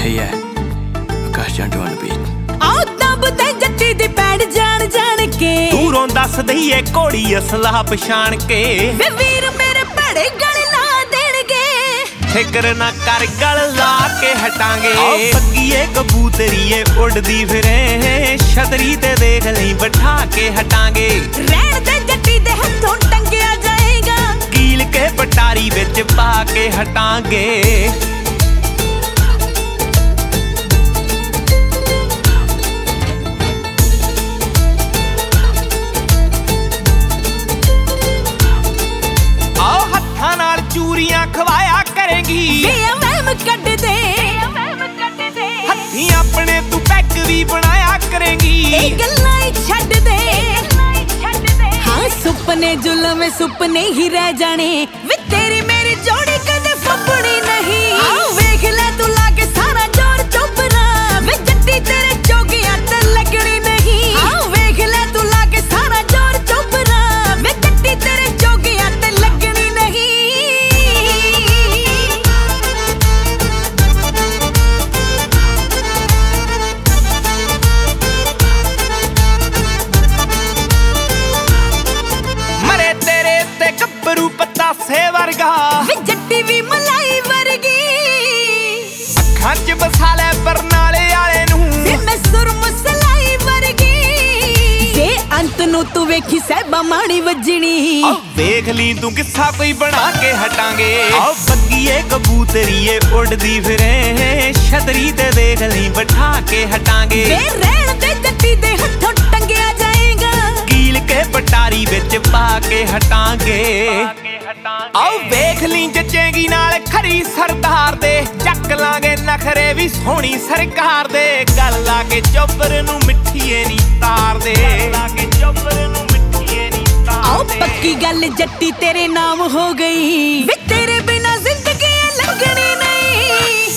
Hey yeah, Akash Jantu on the beat. ਆਹ ਦਬ ਤੇ ਜੱਟੀ ਦੀ ਪੈੜ ਜਾਣ ਜਾਣ ਕੇ ਦੂਰੋਂ ਦੱਸ ਦਈਏ ਘੋੜੀ ਅਸਲਾ ਪਛਾਣ ਕੇ ਵੇ ਵੀਰ ਮੇਰੇ ਭੜੇ ਗਲ ਲਾ ਦੇਣਗੇ ਫਿਕਰ ਨਾ ਕਰ ਗਲ ਲਾ ਕੇ ਹਟਾਂਗੇ ਪੱਗੀਏ ਕਬੂਤਰੀਏ ਉੱਡਦੀ ਫਿਰੇ ਛਤਰੀ ਤੇ ਦੇਖ ਲਈ ਬਿਠਾ ਕੇ ਹਟਾਂਗੇ ਰਹਿਣ ਤੇ ਜੱਟੀ ਦੇ ਹੱਥੋਂ ਟੰਗਿਆ ਜਾਏਗਾ ਕੀਲ ਕੇ ਪਟਾਰੀ ਵਿੱਚ ਪਾ ਕੇ ਹਟਾਂਗੇ ਚੂਰੀਆਂ ਖਵਾਇਆ ਕਰੇਂਗੀ ਵੇ ਵਹਿਮ ਕੱਢ ਦੇ ਹੱਥੀਂ ਆਪਣੇ ਤੂੰ ਪੈਗ ਵੀ ਬਣਾਇਆ ਕਰੇਂਗੀ ਇਹ ਗੱਲਾਂ ਹੀ ਛੱਡ ਦੇ ਹਾਂ ਸੁਪਨੇ ਜ਼ੁਲਮ ਸੁਪਨੇ ਹੀ ਰਹਿ ਜਾਣੇ ਵੇ ਤੇਰੀ ਮੇਰੀ ਜੋੜੀ ਕਦੇ ਫੱਬਣੀ ਨਹੀਂ ਆਹ ਵੇਖ ਲੈ ਤੂੰ ਲਾ ਕੇ ਸਾਰਾ ਜ਼ੋਰ ਚੁੱਪਰਾ ਵੇ ਜੱਟੀ ਤੇਰੇ ਜੋਗੀਆਂ ਤੇ ਲੱਗਣੀ ਨਹੀਂ ਆਹ ਵੇਖ ਲੈ ਤੂੰ ਲਾ ਕੇ ਸਾਰਾ ਜ਼ੋਰ ਚੁੱਪਰਾ ਵੇ ਜੱਟੀ ਤੇਰੇ ਜੋਗੀਆਂ ਤੇ ਲੱਗਣੀ ਨਹੀਂ ਸੇ ਵਰਗਾ ਵੇ ਜੱਟੀ ਵੀ ਮਲਾਈ ਵਰਗੀ ਅੱਖਾਂ 'ਚ ਵਸਾ ਲੈ ਬਰਨਾਲੇ ਵਾਲੇ ਨੂੰ ਵੇ ਮੈਂ ਸੁਰਮਸਲਾਈ ਵਰਗੀ ਜੇ ਅੰਤ ਨੂੰ ਤੂੰ ਵੇਖੀ ਸਹਿਬਾ ਮਾਣੀ ਵੱਜਣੀ ਆ ਵੇਖ ਲਈ ਤੂੰ ਕਿੱਸਾ ਕੋਈ ਬਣਾ ਕੇ ਹਟਾਂਗੇ ਆ ਬੱਗੀਏ ਕਬੂਤਰੀਏ ਉੱਡਦੀ ਫਿਰੇ ਛਤਰੀ ਤੇ ਦੇਖ ਲਈ ਬਿਠਾ ਕੇ ਹਟਾਂਗੇ ਵੇ ਰਹਿਣ ਤੇ ਜੱਟੀ ਦੇ ਹੱਥੋਂ ਟੰਗਿਆ ਜਾਏਗਾ ਕੀਲ ਕੇ ਪਟਾਰੀ ਵਿੱਚ ਪਾ ਕੇ ਹਟਾਂਗੇ ਆਓ ਵੇਖ ਲਈ ਜੱਜੇਗੀ ਨਾਲ ਖਰੀ ਸਰਦਾਰ ਦੇ ਚੱਕ ਲਾਂਗੇ ਨਖਰੇ ਵੀ ਸੋਹਣੀ ਸਰਕਾਰ ਦੇ ਗੱਲ ਲਾ ਕੇ ਚੋਬਰ ਨੂੰ ਮਿੱਠੀਏ ਨੀ ਤਾਰ ਦੇ ਆਓ ਪੱਕੀ ਗੱਲ ਜੱਟੀ ਤੇਰੇ ਨਾਮ ਹੋ ਗਈ ਵੇ ਤੇਰੇ ਬਿਨਾ ਜ਼ਿੰਦਗੀ ਲੰਘਣੀ ਨਹੀਂ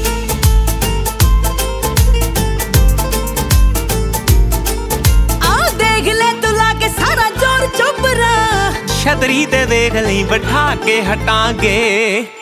ਆਓ ਦੇਖ ਲੈ ਤੂੰ ਲਾ ਕੇ ਸਾਰਾ ਜ਼ੋਰ ਚੁੱਪਰਾ ਛਤਰੀ ਤੇ ਦੇਖ ਲਈ ਬਿਠਾ ਕੇ ਹਟਾਂਗੇ